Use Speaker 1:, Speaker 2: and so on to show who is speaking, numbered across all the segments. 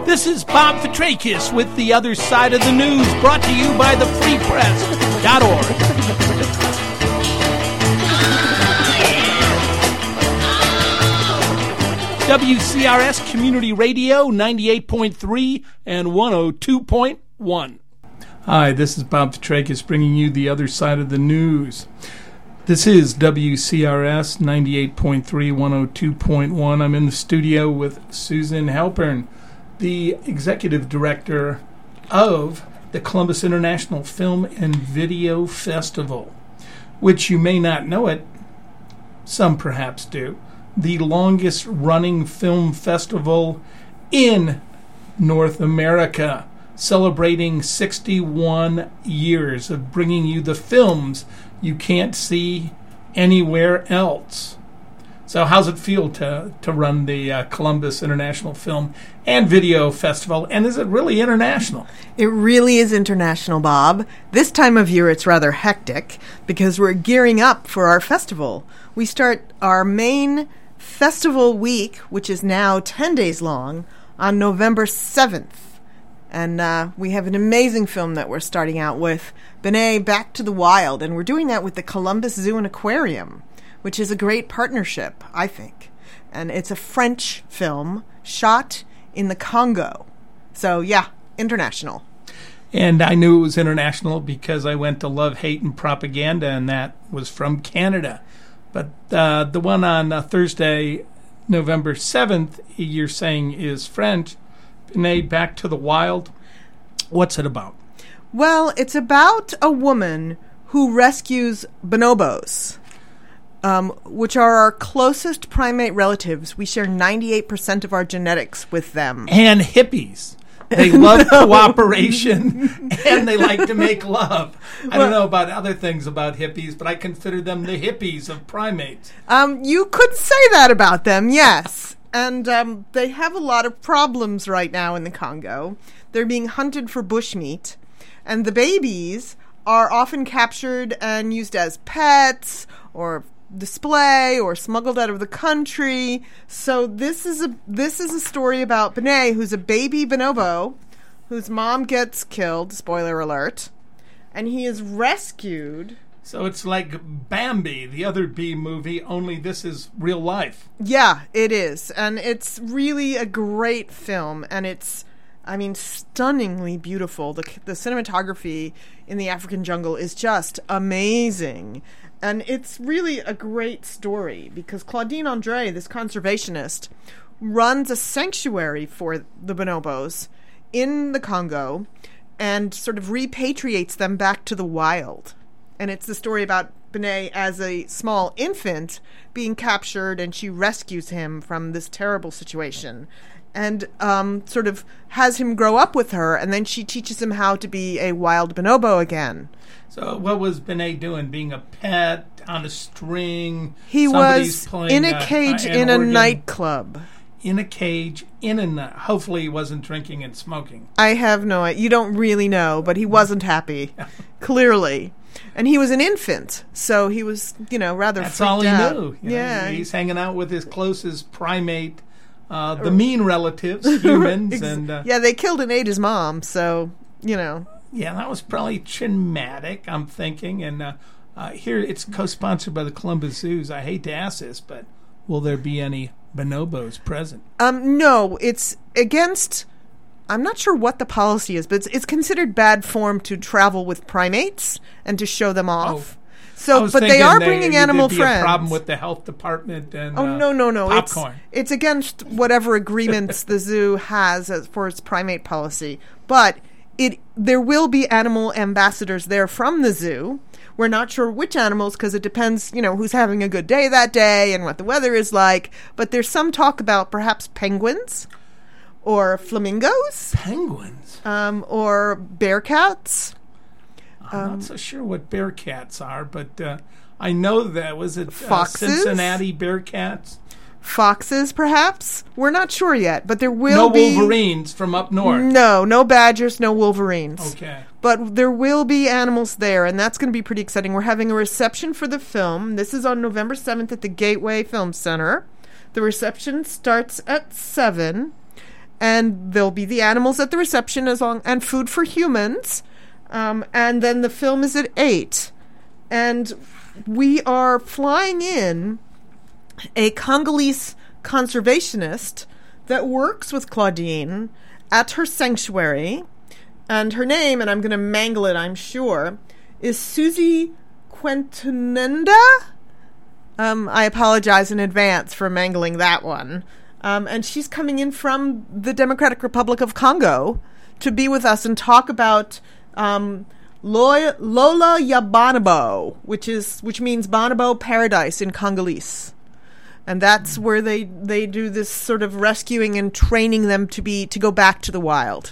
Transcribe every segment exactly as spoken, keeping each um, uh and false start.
Speaker 1: This is Bob Fitrakis with The Other Side of the News, brought to you by the free press dot org. W C R S Community Radio, ninety-eight point three and one oh two point one. Hi, this is Bob Fitrakis bringing you The Other Side of the News. This is W C R S ninety-eight point three, one oh two point one. I'm in the studio with Susan Halpern, the executive director of the Columbus International Film and Video Festival, which you may not know it, some perhaps do, the longest running film festival in North America, celebrating sixty-one years of bringing you the films you can't see anywhere else. So how's it feel to, to run the uh, Columbus International Film and Video Festival? And is it really international?
Speaker 2: It really is international, Bob. This time of year it's rather hectic because we're gearing up for our festival. We start our main festival week, which is now ten days long, on November seventh. And uh, we have an amazing film that we're starting out with, B'nai Back to the Wild. And we're doing that with the Columbus Zoo and Aquarium, which is a great partnership, I think. And it's a French film shot in the Congo. So, yeah, international.
Speaker 1: And I knew it was international because I went to Love, Hate, and Propaganda, and that was from Canada. But uh, the one on uh, Thursday, November seventh, you're saying is French. B'nai Back to the Wild. What's it about?
Speaker 2: Well, it's about a woman who rescues bonobos, um, which are our closest primate relatives. We share ninety-eight percent of our genetics with them.
Speaker 1: And hippies. They love no. cooperation, and they like to make love. I well, don't know about other things about hippies, but I consider them the hippies of primates.
Speaker 2: Um, you could say that about them, yes. And um, they have a lot of problems right now in the Congo. They're being hunted for bushmeat, and the babies are often captured and used as pets or display or smuggled out of the country. So this is a this is a story about B'nai, who's a baby bonobo, whose mom gets killed, spoiler alert, and he is rescued.
Speaker 1: So it's like Bambi, the other bee movie, only this is real life.
Speaker 2: Yeah, it is. And it's really a great film. And it's, I mean, stunningly beautiful. The, the cinematography in the African jungle is just amazing. And it's really a great story because Claudine Andre, this conservationist, runs a sanctuary for the bonobos in the Congo and sort of repatriates them back to the wild. And it's the story about B'nai as a small infant being captured, and she rescues him from this terrible situation and um, sort of has him grow up with her, and then she teaches him how to be a wild bonobo again.
Speaker 1: So what was B'nai doing? Being a pet, on a string?
Speaker 2: He was in a cage
Speaker 1: a,
Speaker 2: in a
Speaker 1: organ.
Speaker 2: nightclub.
Speaker 1: In a cage, in a night. Hopefully he wasn't drinking and smoking.
Speaker 2: I have no idea. You don't really know, but he wasn't happy, clearly. And he was an infant, so he was, you know, rather
Speaker 1: That's
Speaker 2: freaked
Speaker 1: all he
Speaker 2: out.
Speaker 1: knew. You
Speaker 2: yeah.
Speaker 1: know, he's hanging out with his closest primate, uh, the mean relatives, humans.
Speaker 2: Ex-
Speaker 1: and uh,
Speaker 2: Yeah, they killed and ate his mom, so, you know.
Speaker 1: Yeah, that was probably traumatic, I'm thinking. And uh, uh, here it's co-sponsored by the Columbus Zoos. I hate to ask this, but will there be any bonobos present?
Speaker 2: Um, no, it's against... I'm not sure what the policy is, but it's, it's considered bad form to travel with primates and to show them off.
Speaker 1: Oh,
Speaker 2: so, but they are bringing
Speaker 1: they,
Speaker 2: animal
Speaker 1: be
Speaker 2: friends.
Speaker 1: A problem with the health department and
Speaker 2: oh
Speaker 1: uh,
Speaker 2: no no no
Speaker 1: popcorn.
Speaker 2: It's, it's against whatever agreements the zoo has as, for its primate policy. But it there will be animal ambassadors there from the zoo. We're not sure which animals because it depends, you know, who's having a good day that day and what the weather is like. But there's some talk about perhaps penguins. Or flamingos.
Speaker 1: Penguins?
Speaker 2: Um, or bear cats.
Speaker 1: I'm um, not so sure what bear cats are, but uh, I know that. Was it uh,
Speaker 2: foxes?
Speaker 1: Cincinnati bear cats?
Speaker 2: Foxes, perhaps? We're not sure yet, but there will
Speaker 1: no
Speaker 2: be...
Speaker 1: No Wolverines from up north?
Speaker 2: No, no badgers, no Wolverines.
Speaker 1: Okay.
Speaker 2: But there will be animals there, and that's going to be pretty exciting. We're having a reception for the film. This is on November seventh at the Gateway Film Center. The reception starts at seven. and there'll be the animals at the reception as long and food for humans. Um, and then the film is at eight. And we are flying in a Congolese conservationist that works with Claudine at her sanctuary. And her name, and I'm going to mangle it, I'm sure, is Susie Quentinenda. Um, I apologize in advance for mangling that one. Um, and she's coming in from the Democratic Republic of Congo to be with us and talk about um, Lola, Lola ya Bonobo, which is which means Bonobo Paradise in Congolese. And that's where they, they do this sort of rescuing and training them to be to go back to the wild.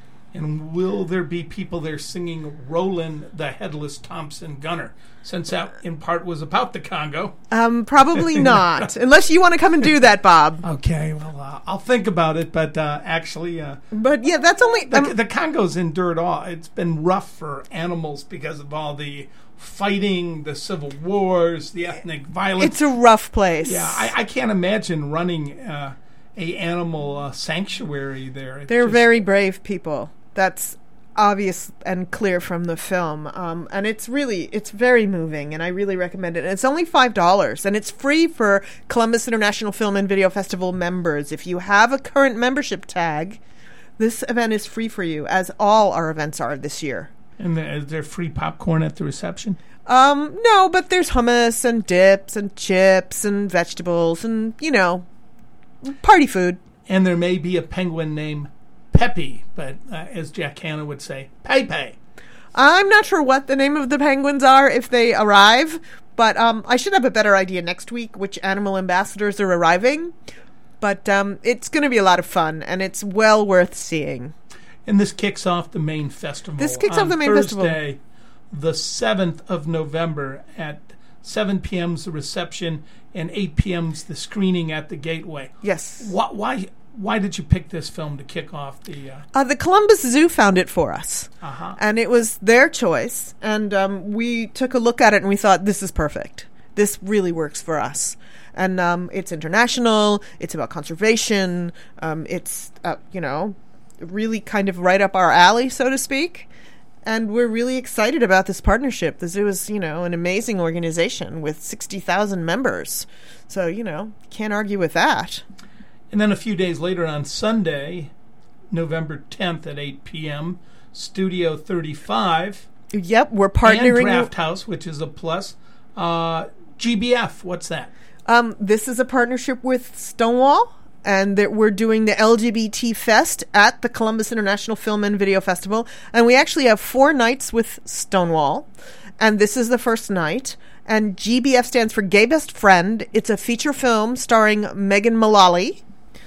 Speaker 1: And will there be people there singing Roland the Headless Thompson Gunner, since that in part was about the Congo?
Speaker 2: Um, probably not, unless you want to come and do that, Bob.
Speaker 1: Okay, well, uh, I'll think about it, but uh, actually... Uh,
Speaker 2: but yeah, that's only...
Speaker 1: The,
Speaker 2: Um,
Speaker 1: the Congo's endured all. It's been rough for animals because of all the fighting, the civil wars, the ethnic violence.
Speaker 2: It's a rough place.
Speaker 1: Yeah, I, I can't imagine running uh, a animal uh, sanctuary there. It's
Speaker 2: They're
Speaker 1: just,
Speaker 2: very brave people. That's obvious and clear from the film. Um, and it's really, it's very moving, and I really recommend it. And it's only five dollars, and it's free for Columbus International Film and Video Festival members. If you have a current membership tag, this event is free for you, as all our events are this year.
Speaker 1: And there, is there free popcorn at the reception?
Speaker 2: Um, no, but there's hummus and dips and chips and vegetables and, you know, party food.
Speaker 1: And there may be a penguin named Pepe, but uh, as Jack Hanna would say, Pepe.
Speaker 2: I'm not sure what the name of the penguins are if they arrive, but um, I should have a better idea next week which animal ambassadors are arriving. But um, it's going to be a lot of fun, and it's well worth seeing.
Speaker 1: And this kicks off the main festival.
Speaker 2: This kicks
Speaker 1: on
Speaker 2: off the main
Speaker 1: Thursday,
Speaker 2: festival.
Speaker 1: the seventh of November at seven p.m.'s the reception and eight p.m.'s the screening at the Gateway.
Speaker 2: Yes.
Speaker 1: Why, why, why did you pick this film to kick off the... Uh...
Speaker 2: Uh, the Columbus Zoo found it for us.
Speaker 1: Uh-huh.
Speaker 2: And it was their choice. And um, we took a look at it and we thought, this is perfect. This really works for us. And um, it's international. It's about conservation. Um, it's, uh, you know, really kind of right up our alley, so to speak. And we're really excited about this partnership. The zoo is, you know, an amazing organization with sixty thousand members. So, you know, can't argue with that.
Speaker 1: And then a few days later on Sunday, November tenth at eight p.m., Studio thirty-five.
Speaker 2: Yep, we're partnering.
Speaker 1: And Draft House, which is a plus. Uh, G B F, what's that?
Speaker 2: Um, this is a partnership with Stonewall, and that we're doing the L G B T Fest at the Columbus International Film and Video Festival. And we actually have four nights with Stonewall, and this is the first night. And G B F stands for Gay Best Friend. It's a feature film starring Megan Mullally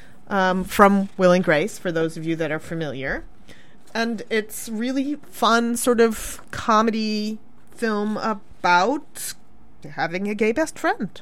Speaker 2: um, from Will and Grace, for those of you that are familiar. And it's really fun sort of comedy film about having a gay best friend.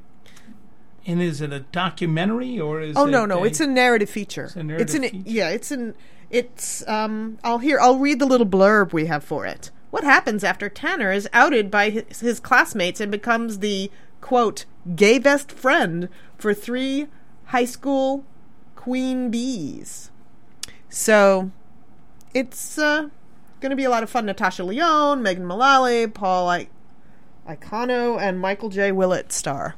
Speaker 1: And is it a documentary or is
Speaker 2: oh
Speaker 1: it
Speaker 2: no no
Speaker 1: a,
Speaker 2: it's a narrative feature.
Speaker 1: It's a narrative
Speaker 2: it's an
Speaker 1: feature.
Speaker 2: yeah it's an it's um I'll hear I'll read the little blurb we have for it. What happens after Tanner is outed by his, his classmates and becomes the quote gay best friend for three high school queen bees? So it's uh, going to be a lot of fun. Natasha Lyonne, Megan Mullally, Paul I- Icono, and Michael J. Willett star.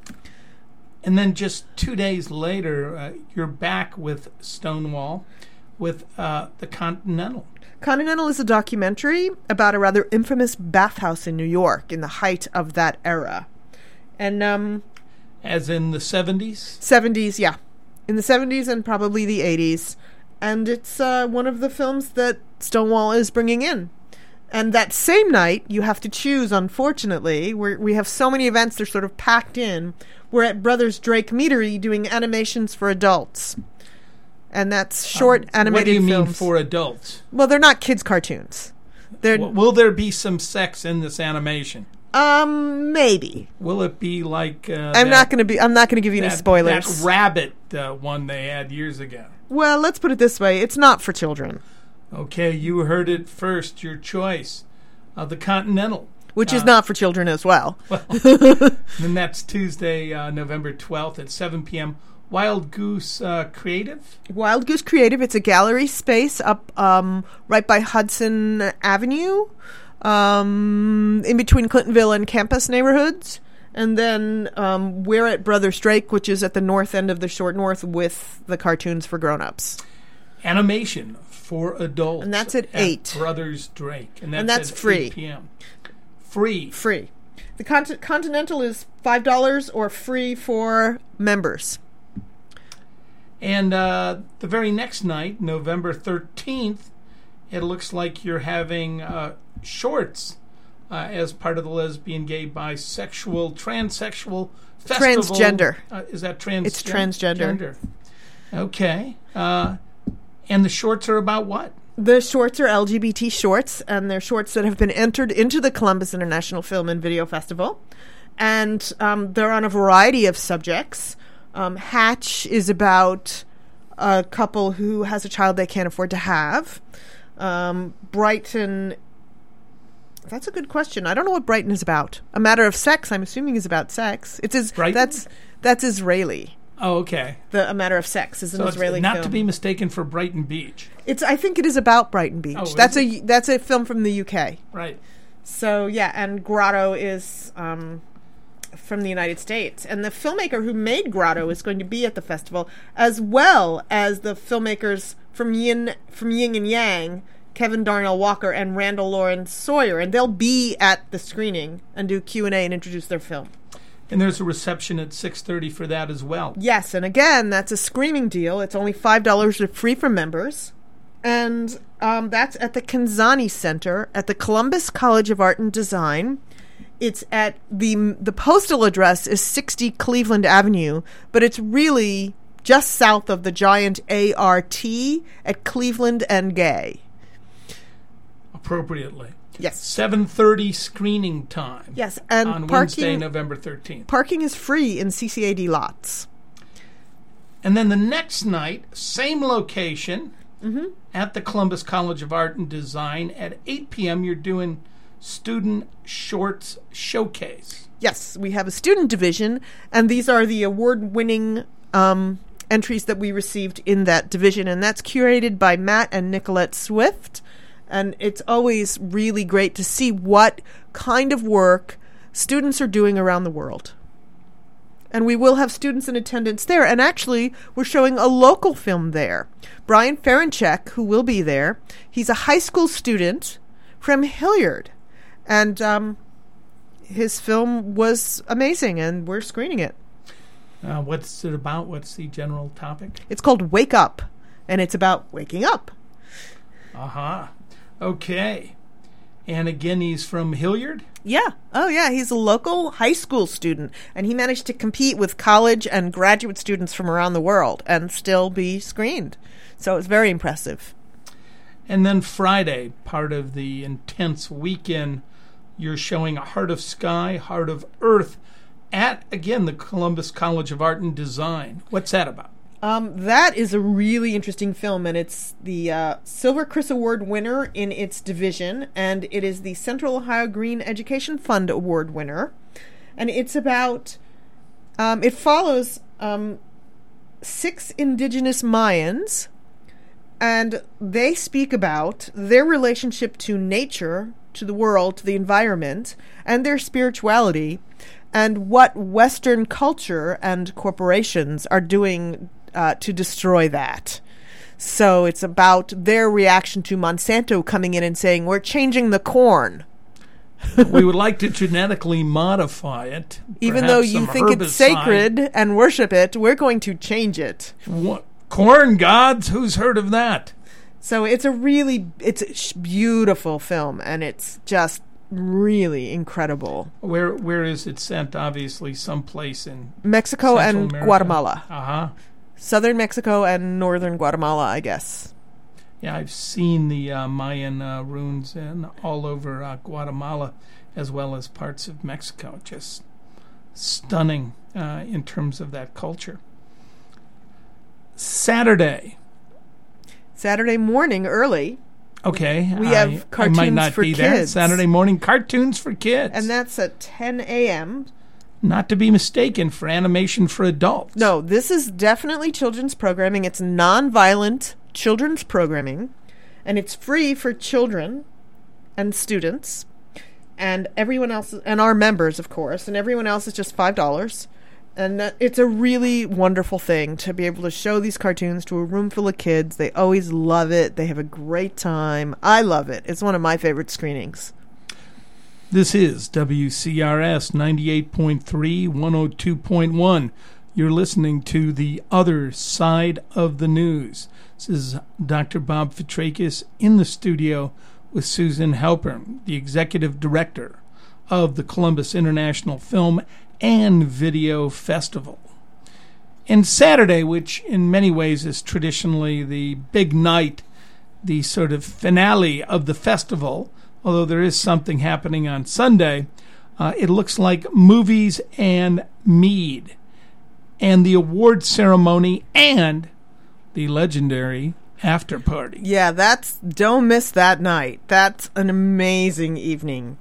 Speaker 1: And then just two days later, uh, you're back with Stonewall with uh, The Continental.
Speaker 2: Continental is a documentary about a rather infamous bathhouse in New York in the height of that era. And, um...
Speaker 1: As in the seventies?
Speaker 2: seventies, yeah. In the seventies and probably the eighties. And it's uh, one of the films that Stonewall is bringing in. And that same night, you have to choose, unfortunately. We're, we have so many events, they're sort of packed in. We're at Brothers Drake Meadery doing animations for adults. And that's short
Speaker 1: um,
Speaker 2: animated
Speaker 1: films. What do you
Speaker 2: films.
Speaker 1: mean for adults?
Speaker 2: Well, they're not kids' cartoons. They're
Speaker 1: W- will there be some sex in this animation?
Speaker 2: Um, maybe.
Speaker 1: Will it be like... Uh,
Speaker 2: I'm
Speaker 1: that,
Speaker 2: not going to be. I'm not going to give you
Speaker 1: that,
Speaker 2: any spoilers.
Speaker 1: That rabbit uh, one they had years ago.
Speaker 2: Well, let's put it this way: it's not for children.
Speaker 1: Okay, you heard it first. Your choice, uh, The Continental,
Speaker 2: which
Speaker 1: uh,
Speaker 2: is not for children as well.
Speaker 1: Well, then that's Tuesday, uh, November twelfth at seven p.m. Wild Goose uh, Creative?
Speaker 2: Wild Goose Creative. It's a gallery space up um, right by Hudson Avenue, um, in between Clintonville and Campus neighborhoods. And then um, we're at Brothers Drake, which is at the north end of the Short North with the cartoons for grown-ups.
Speaker 1: Animation for adults.
Speaker 2: And that's at, at eight.
Speaker 1: Brothers Drake. And that's,
Speaker 2: and that's
Speaker 1: at
Speaker 2: free.
Speaker 1: eight p.m. Free.
Speaker 2: Free. The Cont- Continental is five dollars or free for members.
Speaker 1: And uh, the very next night, November thirteenth, it looks like you're having uh, shorts uh, as part of the Lesbian, Gay, Bisexual, Transsexual Festival.
Speaker 2: Transgender.
Speaker 1: Uh, is that trans?
Speaker 2: It's transgender.
Speaker 1: Gender. Okay. Uh, and the shorts are about what?
Speaker 2: The shorts are L G B T shorts, and they're shorts that have been entered into the Columbus International Film and Video Festival. And um, they're on a variety of subjects. Um, Hatch is about a couple who has a child they can't afford to have. Um, Brighton, that's a good question. I don't know what Brighton is about. A Matter of Sex, I'm assuming, is about sex. It's is
Speaker 1: Brighton?
Speaker 2: That's that's Israeli.
Speaker 1: Oh, okay.
Speaker 2: The A Matter of Sex is an
Speaker 1: so
Speaker 2: Israeli
Speaker 1: it's not
Speaker 2: film.
Speaker 1: to be mistaken for Brighton Beach.
Speaker 2: It's. I think it is about Brighton Beach.
Speaker 1: Oh,
Speaker 2: that's
Speaker 1: is
Speaker 2: a that's a film from the U K.
Speaker 1: Right.
Speaker 2: So yeah, and Grotto is um, from the United States, and the filmmaker who made Grotto is going to be at the festival, as well as the filmmakers from Yin from Yin and Yang, Kevin Darnell Walker and Randall Lawrence Sawyer, and they'll be at the screening and do Q and A and introduce their film.
Speaker 1: And there's a reception at six thirty for that as well.
Speaker 2: Yes, and again, that's a screaming deal. It's only five dollars free for members. And um, that's at the Kanzani Center at the Columbus College of Art and Design. It's at the the postal address is sixty Cleveland Avenue, but it's really just south of the giant A R T at Cleveland and Gay.
Speaker 1: Appropriately.
Speaker 2: Yes.
Speaker 1: seven thirty screening time.
Speaker 2: Yes, and
Speaker 1: on
Speaker 2: parking,
Speaker 1: Wednesday, November thirteenth.
Speaker 2: Parking is free in C C A D lots.
Speaker 1: And then the next night, same location,
Speaker 2: mm-hmm.
Speaker 1: at the Columbus College of Art and Design at eight p.m. You're doing Student Shorts Showcase.
Speaker 2: Yes, we have a student division, and these are the award-winning um, entries that we received in that division, and that's curated by Matt and Nicolette Swift. And it's always really great to see what kind of work students are doing around the world. And we will have students in attendance there. And actually, we're showing a local film there. Brian Ferenchek, who will be there, he's a high school student from Hilliard. And um, his film was amazing, and we're screening it.
Speaker 1: Uh, what's it about? What's the general topic?
Speaker 2: It's called Wake Up, and it's about waking up.
Speaker 1: Uh-huh. Okay. And again, he's from Hilliard?
Speaker 2: Yeah. Oh, yeah. He's a local high school student, and he managed to compete with college and graduate students from around the world and still be screened. So it's very impressive.
Speaker 1: And then Friday, part of the intense weekend, you're showing Heart of Sky, Heart of Earth at, again, the Columbus College of Art and Design. What's that about?
Speaker 2: Um, that is a really interesting film, and it's the uh, Silver Chris Award winner in its division, and it is the Central Ohio Green Education Fund Award winner. And it's about, um, it follows um, six indigenous Mayans, and they speak about their relationship to nature, to the world, to the environment, and their spirituality, and what Western culture and corporations are doing Uh, to destroy that. So it's about their reaction to Monsanto coming in and saying, we're changing the corn.
Speaker 1: We would like to genetically modify it.
Speaker 2: Even though you think
Speaker 1: herbicide.
Speaker 2: It's sacred and worship it, we're going to change it.
Speaker 1: What? Corn gods? Who's heard of that?
Speaker 2: So it's a really, it's a sh- beautiful film, and it's just really incredible.
Speaker 1: Where Where is it sent? Obviously, someplace in
Speaker 2: Mexico
Speaker 1: Central
Speaker 2: and
Speaker 1: America.
Speaker 2: Guatemala.
Speaker 1: Uh-huh.
Speaker 2: Southern Mexico and northern Guatemala, I guess.
Speaker 1: Yeah, I've seen the uh, Mayan uh, ruins in all over uh, Guatemala, as well as parts of Mexico. Just stunning uh, in terms of that culture. Saturday.
Speaker 2: Saturday morning, early.
Speaker 1: Okay.
Speaker 2: We
Speaker 1: I,
Speaker 2: have cartoons
Speaker 1: I might not
Speaker 2: for
Speaker 1: be
Speaker 2: kids.
Speaker 1: there. Saturday morning cartoons for kids.
Speaker 2: And that's at ten a.m.
Speaker 1: not to be mistaken for animation for adults.
Speaker 2: No, this is definitely children's programming. It's non-violent children's programming, and it's free for children and students and everyone else, and our members, of course, and everyone else is just five dollars. And uh, it's a really wonderful thing to be able to show these cartoons to a room full of kids. They always love it. They have a great time. I love it. It's one of my favorite screenings.
Speaker 1: This is W C R S ninety-eight point three, one oh two point one. You're listening to The Other Side of the News. This is Doctor Bob Fitrakis in the studio with Susan Halpern, the executive director of the Columbus International Film and Video Festival. And Saturday, which in many ways is traditionally the big night, the sort of finale of the festival, although there is something happening on Sunday, uh, it looks like movies and mead, and the award ceremony, and the legendary after party.
Speaker 2: Yeah, that's, don't miss that night. That's an amazing evening.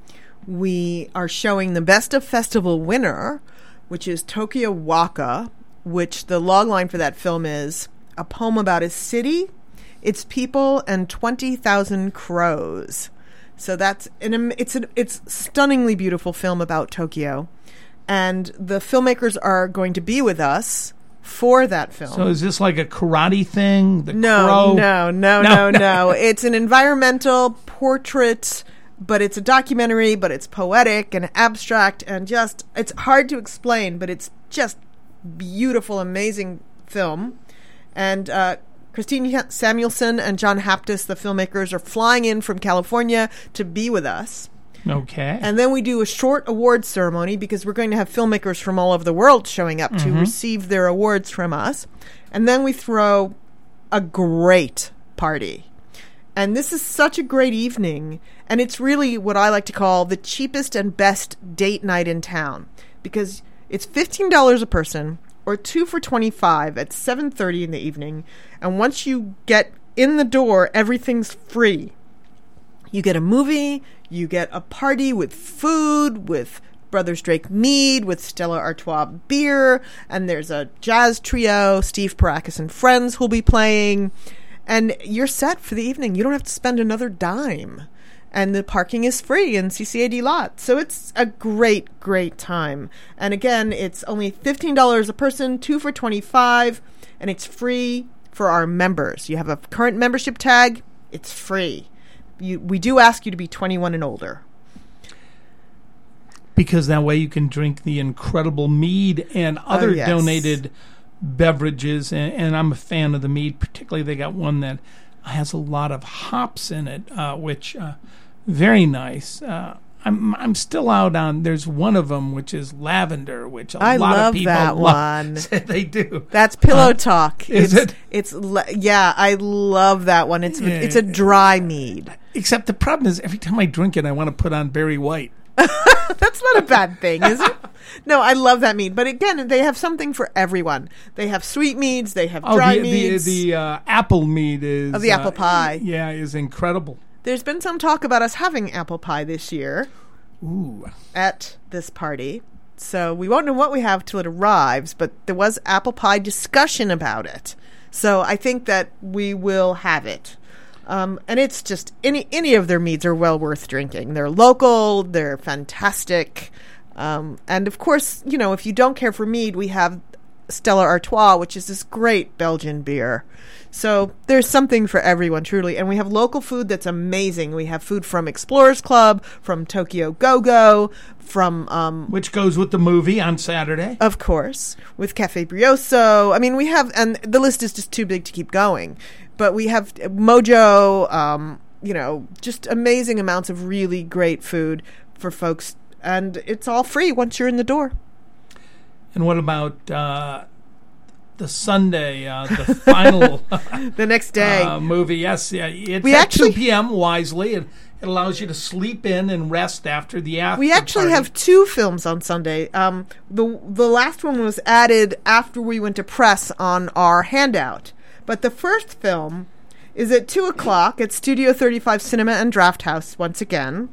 Speaker 2: We are showing the Best of Festival winner, which is Tokyo Waka, which the logline for that film is a poem about a city, its people, and twenty thousand crows. So that's an it's an it's stunningly beautiful film about Tokyo, and the filmmakers are going to be with us for that film.
Speaker 1: So is this like a karate thing? The
Speaker 2: no,
Speaker 1: crow?
Speaker 2: no, no, no, no, no. It's an environmental portrait, but it's a documentary, but it's poetic and abstract, and just, it's hard to explain, but it's just beautiful, amazing film. And uh, Christine Samuelson and John Haptis, the filmmakers, are flying in from California to be with us.
Speaker 1: Okay.
Speaker 2: And then we do a short awards ceremony because we're going to have filmmakers from all over the world showing up mm-hmm. to receive their awards from us. And then we throw a great party. And this is such a great evening, and it's really what I like to call the cheapest and best date night in town, because it's fifteen dollars a person, or two for twenty-five at seven thirty in the evening, and once you get in the door, everything's free. You get a movie, you get a party with food, with Brothers Drake mead, with Stella Artois beer, and there's a jazz trio, Steve Parakis and friends who'll be playing. And you're set for the evening. You don't have to spend another dime. And the parking is free in C C A D lot. So it's a great, great time. And again, it's only fifteen dollars a person, two for twenty-five dollars, and it's free for our members. You have a current membership tag, it's free. You, we do ask you to be twenty-one and older.
Speaker 1: Because that way you can drink the incredible mead and other oh, yes. donated beverages, and, and I'm a fan of the mead. Particularly, they got one that has a lot of hops in it, uh, which uh, very nice. Uh, I'm I'm still out on. There's one of them which is lavender, which a
Speaker 2: I
Speaker 1: lot
Speaker 2: love
Speaker 1: of people
Speaker 2: that
Speaker 1: love.
Speaker 2: one.
Speaker 1: They do.
Speaker 2: That's Pillow uh, Talk.
Speaker 1: Is
Speaker 2: it's,
Speaker 1: it?
Speaker 2: It's yeah. I love that one. It's yeah. it's a dry mead.
Speaker 1: Except the problem is every time I drink it, I want to put on Barry White.
Speaker 2: That's not a bad thing, is it? No, I love that mead. But again, they have something for everyone. They have sweet meads. They have dry
Speaker 1: oh, the,
Speaker 2: meads.
Speaker 1: The, the uh, apple mead is...
Speaker 2: Oh, the apple pie.
Speaker 1: Uh, yeah, is incredible.
Speaker 2: There's been some talk about us having apple pie this year.
Speaker 1: Ooh.
Speaker 2: At this party. So we won't know what we have till it arrives, but there was apple pie discussion about it. So I think that we will have it. Um, and it's just, any any of their meads are well worth drinking. They're local, they're fantastic. Um, and of course, you know, if you don't care for mead, we have Stella Artois, which is this great Belgian beer. So there's something for everyone, truly. And we have local food that's amazing. We have food from Explorers Club, from Tokyo Go-Go, from... Um,
Speaker 1: which goes with the movie on Saturday.
Speaker 2: Of course. With Cafe Brioso. I mean, we have... And the list is just too big to keep going. But we have Mojo, um, you know, just amazing amounts of really great food for folks. And it's all free once you're in the door.
Speaker 1: And what about... Uh the Sunday, uh, the final
Speaker 2: the next day
Speaker 1: uh, movie? Yes, yeah, it's
Speaker 2: we
Speaker 1: at
Speaker 2: actually,
Speaker 1: two p.m. wisely. It, it allows you to sleep in and rest after the after.
Speaker 2: We actually
Speaker 1: party.
Speaker 2: have two films on Sunday. Um, the the last one was added after we went to press on our handout, but the first film is at two o'clock at Studio thirty-five Cinema and Draft House once again,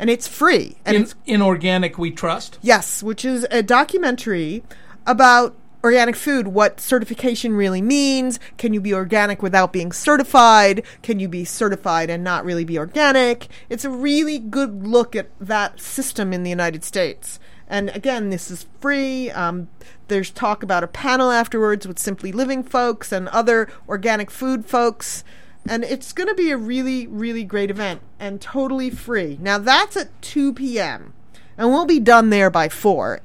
Speaker 2: and it's free. And
Speaker 1: in,
Speaker 2: it's,
Speaker 1: in Organic We Trust?
Speaker 2: Yes, which is a documentary about organic food, what certification really means. Can you be organic without being certified? Can you be certified and not really be organic? It's a really good look at that system in the United States. And again, this is free. Um, there's talk about a panel afterwards with Simply Living folks and other organic food folks. And it's going to be a really, really great event and totally free. Now, that's at two p.m. and we'll be done there by four.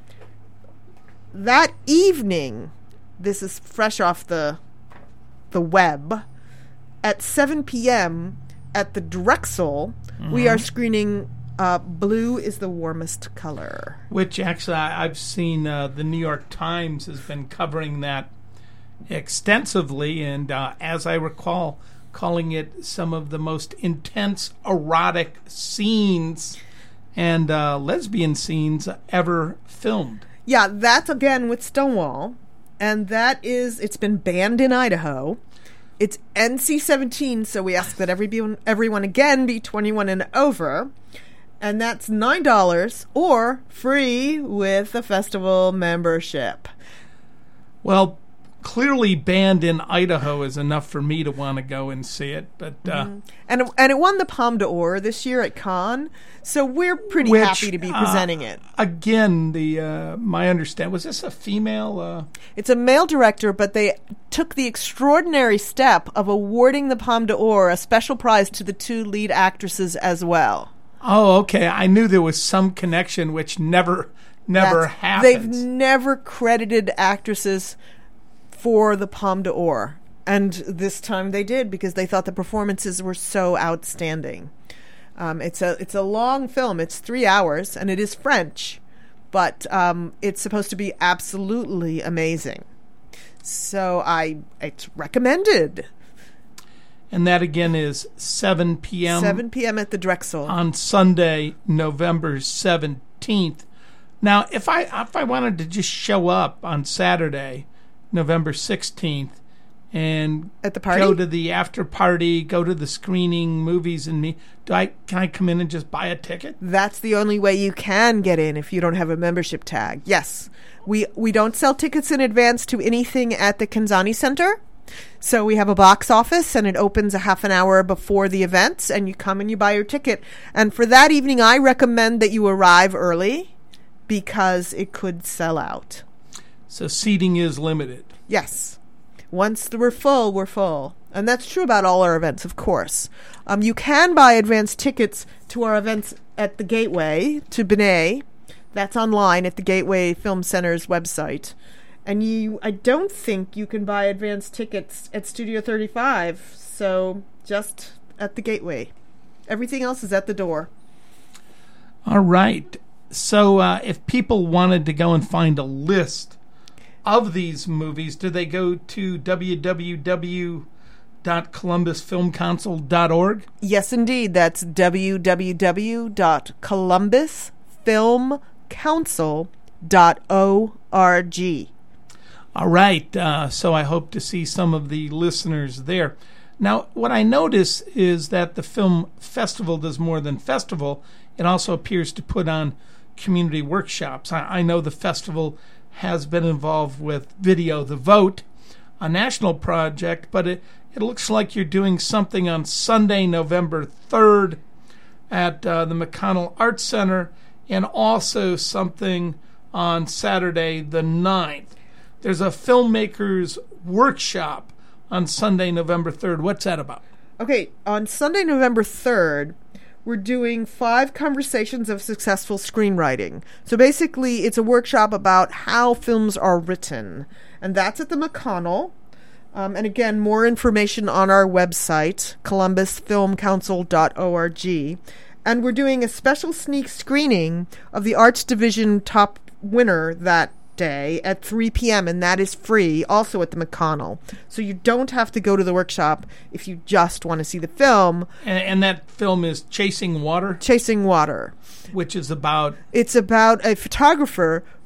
Speaker 2: That evening, this is fresh off the the web, at seven p.m. at the Drexel, mm-hmm. we are screening uh, Blue is the Warmest Color.
Speaker 1: Which actually I- I've seen uh, the New York Times has been covering that extensively, and uh, as I recall, calling it some of the most intense erotic scenes and uh, lesbian scenes ever filmed.
Speaker 2: Yeah, that's again with Stonewall, and that is, it's been banned in Idaho. It's N C seventeen, so we ask that everyone, everyone again be twenty-one and over, and that's nine dollars or free with a festival membership.
Speaker 1: Well, clearly banned in Idaho is enough for me to want to go and see it, but uh,
Speaker 2: mm-hmm. and and it won the Palme d'Or this year at Cannes, so we're pretty
Speaker 1: which,
Speaker 2: happy to be presenting
Speaker 1: uh,
Speaker 2: it.
Speaker 1: Again, the uh, my understand was this a female? Uh...
Speaker 2: It's a male director, but they took the extraordinary step of awarding the Palme d'Or, a special prize, to the two lead actresses as well.
Speaker 1: Oh, okay. I knew there was some connection, which never never
Speaker 2: That's,
Speaker 1: happens.
Speaker 2: They've never credited actresses for the Palme d'Or, and this time they did because they thought the performances were so outstanding. Um, it's a it's a long film. It's three hours, and it is French, but um, it's supposed to be absolutely amazing. So I it's recommended.
Speaker 1: And that again is seven p.m.
Speaker 2: seven p.m. at the Drexel
Speaker 1: on Sunday, November seventeenth. Now, if I if I wanted to just show up on Saturday, November sixteenth, and
Speaker 2: at the party?
Speaker 1: Go to the after party, go to the screening, movies, and me. Do I can I come in and just buy a ticket?
Speaker 2: That's the only way you can get in if you don't have a membership tag. Yes, we we don't sell tickets in advance to anything at the Kanzani Center. So we have a box office, and it opens a half an hour before the events, and you come and you buy your ticket. And for that evening, I recommend that you arrive early because it could sell out.
Speaker 1: So seating is limited.
Speaker 2: Yes. Once we're full, we're full. And that's true about all our events, of course. Um, you can buy advance tickets to our events at the Gateway, to Benet. That's online at the Gateway Film Center's website. And you, I don't think you can buy advance tickets at Studio thirty-five, so just at the Gateway. Everything else is at the door.
Speaker 1: All right. So uh, if people wanted to go and find a list of these movies, do they go to w w w dot columbus film council dot org?
Speaker 2: Yes, indeed. That's w w w dot columbus film council dot org.
Speaker 1: All right. Uh, so I hope to see some of the listeners there. Now, what I notice is that the film festival does more than festival. It also appears to put on community workshops. I, I know the festival has been involved with Video the Vote, a national project, but it, it looks like you're doing something on Sunday, November third at uh, the McConnell Arts Center, and also something on Saturday, the ninth. There's a filmmakers workshop on Sunday, November third. What's that about?
Speaker 2: Okay, on Sunday, November third, we're doing five conversations of successful screenwriting. So basically, it's a workshop about how films are written. And that's at the McConnell. Um, and again, more information on our website, columbus film council dot org. And we're doing a special sneak screening of the Arts Division top winner that day at three p.m. and that is free, also at the McConnell. So you don't have to go to the workshop if you just want to see the film.
Speaker 1: And, and that film is Chasing Water?
Speaker 2: Chasing Water.
Speaker 1: Which is about?
Speaker 2: It's about a photographer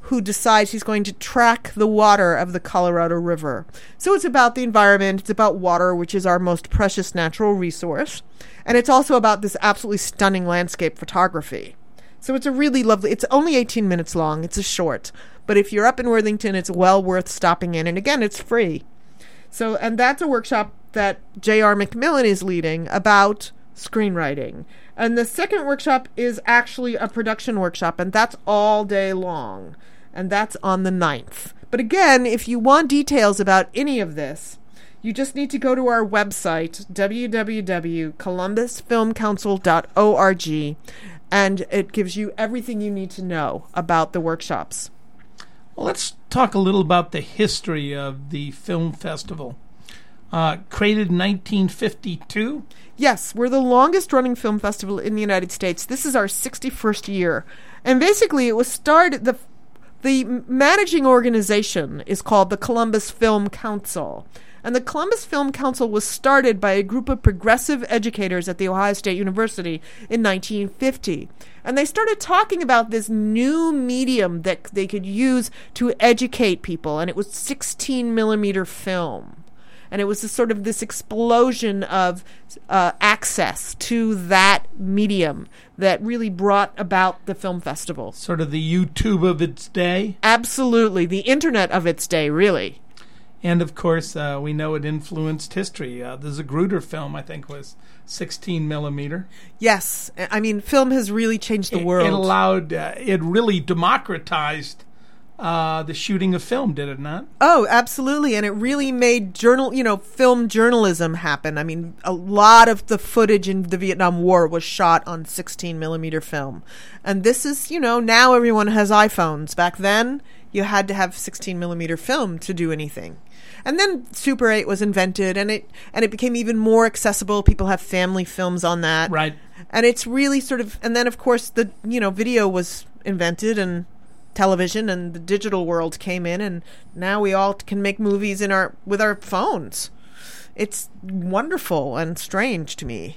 Speaker 2: who decides he's going to track the water of the Colorado River. So it's about the environment, it's about water, which is our most precious natural resource, and it's also about this absolutely stunning landscape photography. So it's a really lovely, it's only eighteen minutes long, it's a short, but if you're up in Worthington, it's well worth stopping in, and again, it's free. So, and that's a workshop that J R McMillan is leading about screenwriting. And the second workshop is actually a production workshop, and that's all day long. And that's on the ninth. But again, if you want details about any of this, you just need to go to our website, w w w dot columbus film council dot org, and it gives you everything you need to know about the workshops.
Speaker 1: Well, let's talk a little about the history of the film festival. Uh, created in nineteen fifty-two?
Speaker 2: Yes, we're the longest running film festival in the United States. This is our sixty-first year. And basically it was started, the the managing organization is called the Columbus Film Council. And the Columbus Film Council was started by a group of progressive educators at The Ohio State University in nineteen fifty. And they started talking about this new medium that they could use to educate people, and it was sixteen millimeter film. And it was this sort of this explosion of uh, access to that medium that really brought about the film festival.
Speaker 1: Sort of the YouTube of its day?
Speaker 2: Absolutely. The internet of its day, really.
Speaker 1: And, of course, uh, we know it influenced history. Uh, the Zapruder film, I think, was sixteen millimeter.
Speaker 2: Yes. I mean, film has really changed the
Speaker 1: it,
Speaker 2: world.
Speaker 1: It allowed, uh, it really democratized Uh, the shooting of film, did it not?
Speaker 2: Oh, absolutely. And it really made journal, you know, film journalism happen. I mean, a lot of the footage in the Vietnam War was shot on sixteen millimeter film. And this is, you know, now everyone has iPhones. Back then, you had to have sixteen millimeter film to do anything. And then Super eight was invented, and it and it became even more accessible. People have family films on that.
Speaker 1: Right.
Speaker 2: And it's really sort of, and then of course the, you know, video was invented, and television and the digital world came in, and now we all can make movies in our with our phones. It's wonderful and strange to me.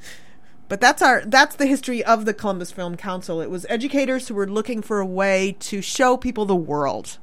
Speaker 2: But that's our that's the history of the Columbus Film Council. It was educators who were looking for a way to show people the world.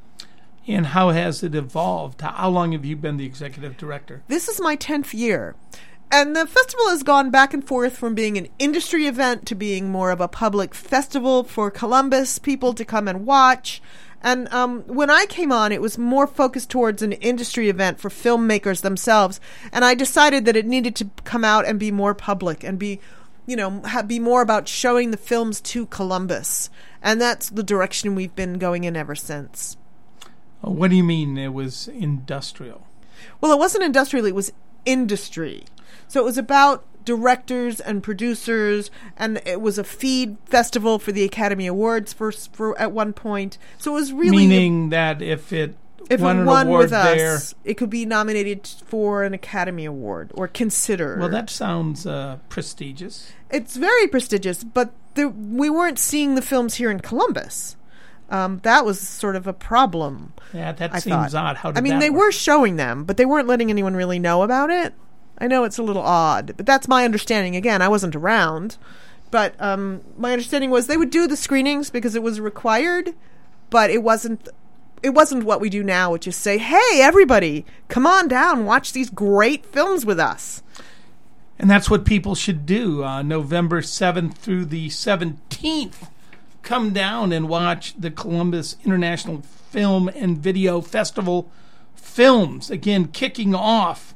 Speaker 1: And how has it evolved? How long have you been the executive director?
Speaker 2: This is my tenth year. And the festival has gone back and forth from being an industry event to being more of a public festival for Columbus people to come and watch. And um, when I came on, it was more focused towards an industry event for filmmakers themselves. And I decided that it needed to come out and be more public and be, you know, ha- be more about showing the films to Columbus. And that's the direction we've been going in ever since.
Speaker 1: What do you mean it was industrial?
Speaker 2: Well, it wasn't industrial, it was industry. So it was about directors and producers, and it was a feed festival for the Academy Awards for, for at one point. So it was really
Speaker 1: meaning that if it
Speaker 2: if
Speaker 1: won
Speaker 2: it
Speaker 1: an
Speaker 2: won
Speaker 1: award
Speaker 2: with
Speaker 1: there,
Speaker 2: us, it could be nominated for an Academy Award or considered.
Speaker 1: Well, that sounds uh, prestigious.
Speaker 2: It's very prestigious, but there, we weren't seeing the films here in Columbus. Um, that was sort of a problem.
Speaker 1: Yeah, that
Speaker 2: I
Speaker 1: seems
Speaker 2: thought.
Speaker 1: odd. How did
Speaker 2: I mean,
Speaker 1: that
Speaker 2: they
Speaker 1: work?
Speaker 2: were showing them, but they weren't letting anyone really know about it. I know it's a little odd, but that's my understanding. Again, I wasn't around, but um, my understanding was they would do the screenings because it was required, but it wasn't. It wasn't what we do now, which is say, "Hey, everybody, come on down, watch these great films with us."
Speaker 1: And that's what people should do. Uh, November seventh through the seventeenth, come down and watch the Columbus International Film and Video Festival films. Again, kicking off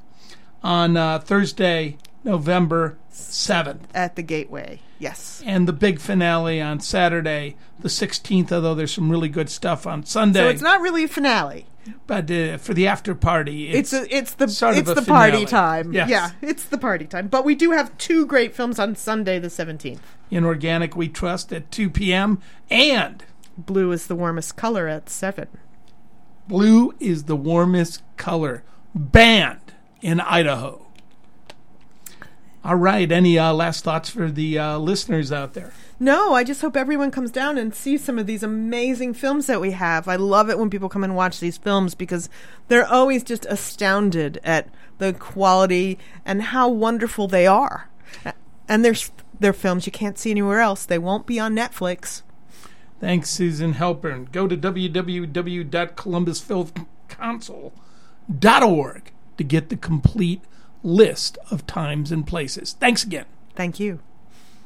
Speaker 1: on uh, Thursday, November seventh.
Speaker 2: At the Gateway, yes.
Speaker 1: And the big finale on Saturday, the sixteenth, although there's some really good stuff on Sunday.
Speaker 2: So it's not really a finale.
Speaker 1: But uh, for the after party, it's,
Speaker 2: it's, a, it's the
Speaker 1: sort
Speaker 2: it's
Speaker 1: of a
Speaker 2: the party
Speaker 1: finale.
Speaker 2: time.
Speaker 1: Yes.
Speaker 2: Yeah, it's the party time. But we do have two great films on Sunday the seventeenth.
Speaker 1: In Organic We Trust at two p.m. and
Speaker 2: Blue is the Warmest Color at seven.
Speaker 1: Blue is the Warmest Color, banned in Idaho. All right, any uh, last thoughts for the uh, listeners out there?
Speaker 2: No, I just hope everyone comes down and sees some of these amazing films that we have. I love it when people come and watch these films because they're always just astounded at the quality and how wonderful they are. And they're, they're films you can't see anywhere else. They won't be on Netflix.
Speaker 1: Thanks, Susan Halpern. Go to w w w dot columbus film council dot org to get the complete list of times and places. Thanks again.
Speaker 2: Thank you.